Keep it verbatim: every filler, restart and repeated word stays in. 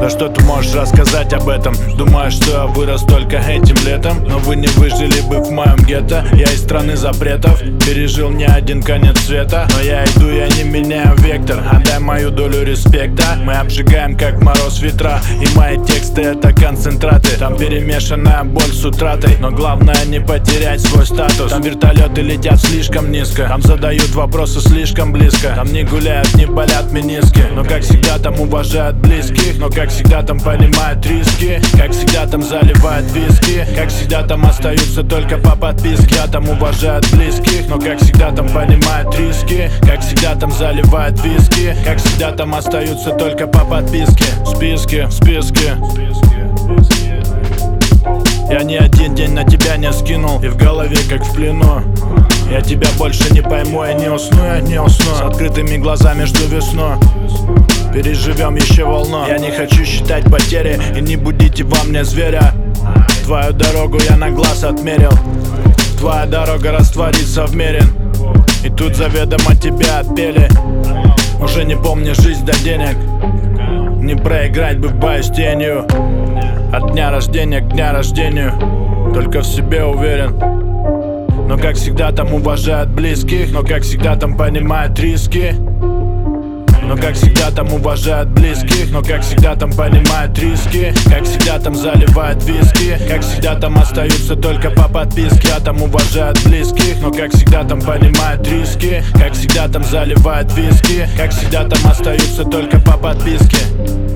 Да что ты можешь рассказать об этом? Думаешь, что я вырос только этим летом? Но вы не выжили бы в моем гетто. Я из страны запретов, пережил не один конец света. Но я иду, я не меняю вектор. Отдай мою долю респекта. Мы обжигаем как мороз ветра. И мои тексты это концентраты. Там перемешанная боль с утратой. Но главное не потерять свой статус. Там вертолеты летят слишком низко. Там задают вопросы слишком близко. Там не гуляют, не болят миниски. Но как всегда там уважают близких. Но как всегда там понимают риски. Как всегда там заливают виски. Как всегда там остаются только по подписке. А там уважают близких. Но как всегда там понимают риски. Как всегда там заливают виски. Как всегда там остаются только по подписке. Списки, списки. Я ни один день на тебя не скинул. И в голове как в плену. Я тебя больше не пойму, я не усну, я не усну. С открытыми глазами жду весну. Переживем еще волну. Я не хочу считать потери и не будите во мне зверя. Твою дорогу я на глаз отмерил. Твоя дорога растворится в мире. И тут заведомо тебя отпели. Уже не помню жизнь до денег. Не проиграть бы в бою с тенью. От дня рождения к дня рождению. Только в себе уверен. Но как всегда там уважают близких. Но как всегда там понимают риски. Но как всегда там уважают близких. Но как всегда там понимают риски. Как всегда там заливают виски. Как всегда там остаются только по подписке. А там уважают близких. Но как всегда там понимают риски. Как всегда там заливают виски. Как всегда там остаются только по подписке.